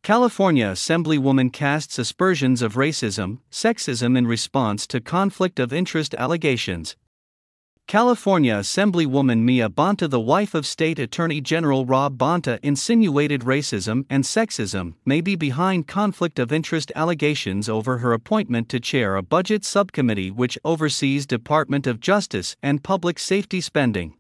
California Assemblywoman casts aspersions of racism, sexism in response to conflict of interest allegations. California Assemblywoman Mia Bonta, the wife of State Attorney General Rob Bonta, insinuated racism and sexism may be behind conflict of interest allegations over her appointment to chair a budget subcommittee which oversees Department of Justice and public safety spending.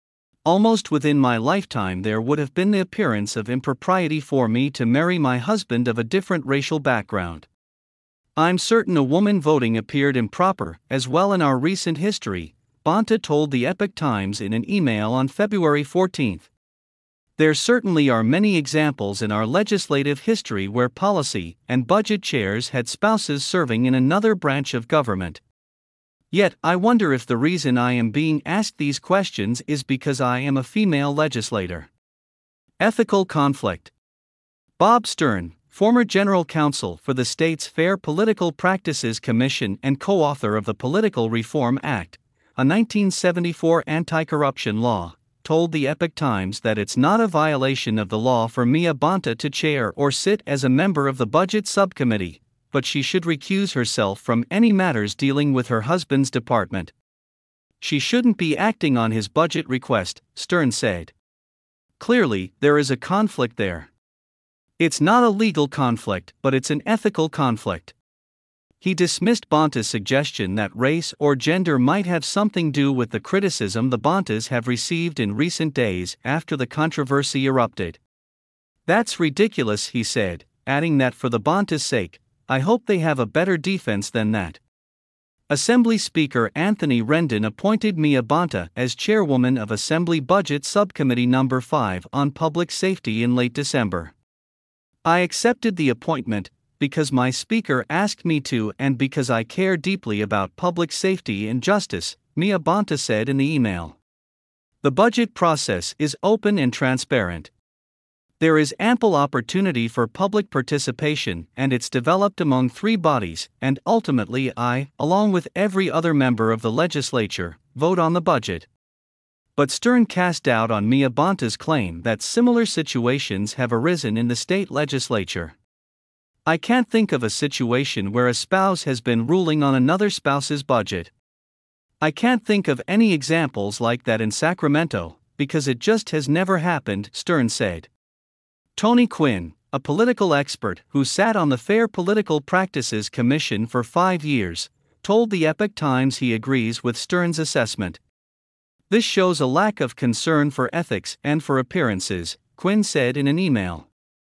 Almost within my lifetime there would have been the appearance of impropriety for me to marry my husband of a different racial background. I'm certain a woman voting appeared improper as well in our recent history, Bonta told the Epoch Times in an email on February 14. There certainly are many examples in our legislative history where policy and budget chairs had spouses serving in another branch of government. Yet, I wonder if the reason I am being asked these questions is because I am a female legislator. Ethical conflict. Bob Stern, former general counsel for the state's Fair Political Practices Commission and co-author of the Political Reform Act, a 1974 anti-corruption law, told the Epoch Times that it's not a violation of the law for Mia Bonta to chair or sit as a member of the budget subcommittee, but she should recuse herself from any matters dealing with her husband's department. She shouldn't be acting on his budget request, Stern said. Clearly, there is a conflict there. It's not a legal conflict, but it's an ethical conflict. He dismissed Bonta's suggestion that race or gender might have something to do with the criticism the Bontas have received in recent days after the controversy erupted. That's ridiculous, he said, adding that for the Bontas' sake, I hope they have a better defense than that. Assembly Speaker Anthony Rendon appointed Mia Bonta as chairwoman of Assembly Budget Subcommittee No. 5 on Public Safety in late December. I accepted the appointment because my speaker asked me to and because I care deeply about public safety and justice, Mia Bonta said in the email. The budget process is open and transparent. There is ample opportunity for public participation and it's developed among three bodies, and ultimately I, along with every other member of the legislature, vote on the budget. But Stern cast doubt on Mia Bonta's claim that similar situations have arisen in the state legislature. I can't think of a situation where a spouse has been ruling on another spouse's budget. I can't think of any examples like that in Sacramento, because it just has never happened, Stern said. Tony Quinn, a political expert who sat on the Fair Political Practices Commission for 5 years, told the Epoch Times he agrees with Stern's assessment. This shows a lack of concern for ethics and for appearances, Quinn said in an email.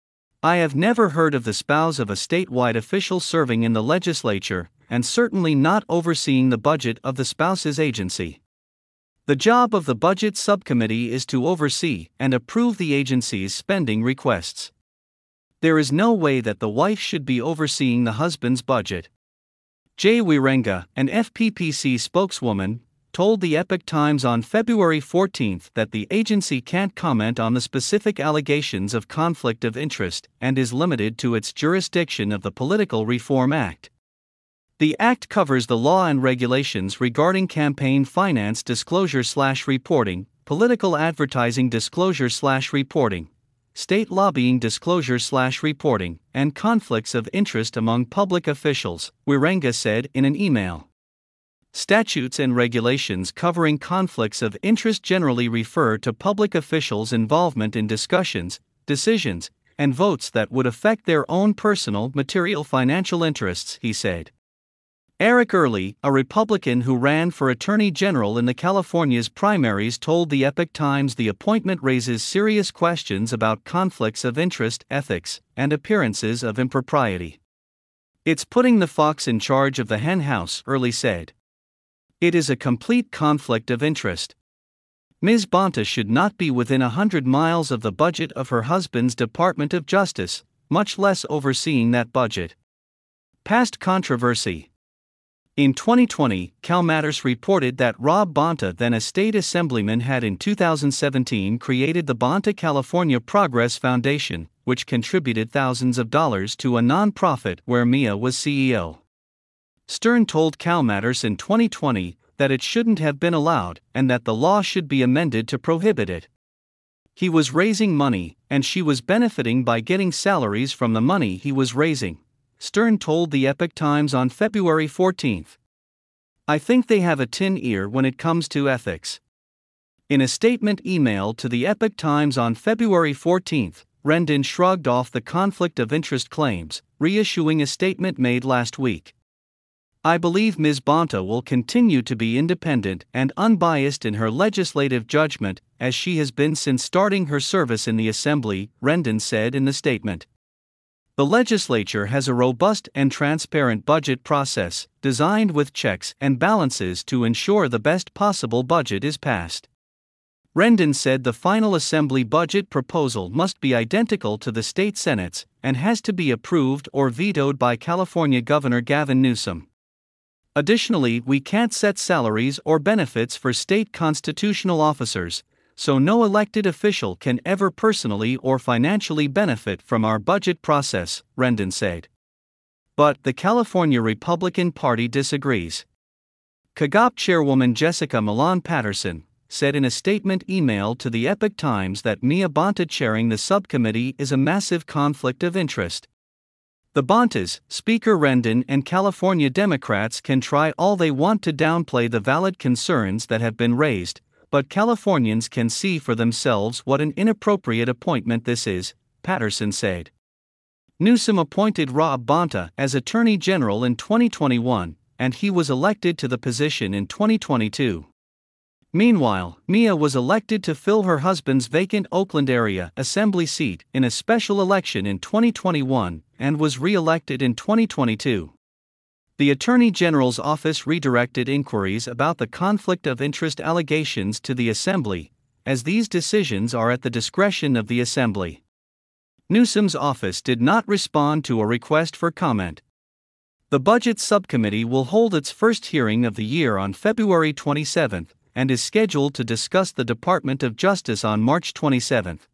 I have never heard of the spouse of a statewide official serving in the legislature, and certainly not overseeing the budget of the spouse's agency. The job of the Budget Subcommittee is to oversee and approve the agency's spending requests. There is no way that the wife should be overseeing the husband's budget. Jay Wirenga, an FPPC spokeswoman, told the Epoch Times on February 14 that the agency can't comment on the specific allegations of conflict of interest and is limited to its jurisdiction of the Political Reform Act. The Act covers the law and regulations regarding campaign finance disclosure/reporting, political advertising disclosure/reporting, state lobbying disclosure/reporting, and conflicts of interest among public officials, Wirenga said in an email. Statutes and regulations covering conflicts of interest generally refer to public officials' involvement in discussions, decisions, and votes that would affect their own personal material financial interests, he said. Eric Early, a Republican who ran for Attorney General in the California's primaries, told the Epoch Times the appointment raises serious questions about conflicts of interest, ethics, and appearances of impropriety. It's putting the fox in charge of the hen house, Early said. It is a complete conflict of interest. Ms. Bonta should not be within 100 miles of the budget of her husband's Department of Justice, much less overseeing that budget. Past controversy. In 2020, CalMatters reported that Rob Bonta, then a state assemblyman, had in 2017 created the Bonta California Progress Foundation, which contributed thousands of dollars to a nonprofit where Mia was CEO. Stern told CalMatters in 2020 that it shouldn't have been allowed and that the law should be amended to prohibit it. He was raising money, and she was benefiting by getting salaries from the money he was raising, Stern told the Epoch Times on February 14. I think they have a tin ear when it comes to ethics. In a statement emailed to the Epoch Times on February 14, Rendon shrugged off the conflict of interest claims, reissuing a statement made last week. I believe Ms. Bonta will continue to be independent and unbiased in her legislative judgment, as she has been since starting her service in the Assembly, Rendon said in the statement. The legislature has a robust and transparent budget process, designed with checks and balances to ensure the best possible budget is passed. Rendon said the final Assembly budget proposal must be identical to the state Senate's and has to be approved or vetoed by California Governor Gavin Newsom. Additionally, we can't set salaries or benefits for state constitutional officers, so no elected official can ever personally or financially benefit from our budget process, Rendon said. But the California Republican Party disagrees. CAGOP chairwoman Jessica Milan Patterson said in a statement emailed to the Epoch Times that Mia Bonta chairing the subcommittee is a massive conflict of interest. The Bontas, Speaker Rendon, and California Democrats can try all they want to downplay the valid concerns that have been raised, but Californians can see for themselves what an inappropriate appointment this is, Patterson said. Newsom appointed Rob Bonta as Attorney General in 2021, and he was elected to the position in 2022. Meanwhile, Mia was elected to fill her husband's vacant Oakland area Assembly seat in a special election in 2021 and was re-elected in 2022. The Attorney General's office redirected inquiries about the conflict of interest allegations to the Assembly, as these decisions are at the discretion of the Assembly. Newsom's office did not respond to a request for comment. The Budget Subcommittee will hold its first hearing of the year on February 27 and is scheduled to discuss the Department of Justice on March 27.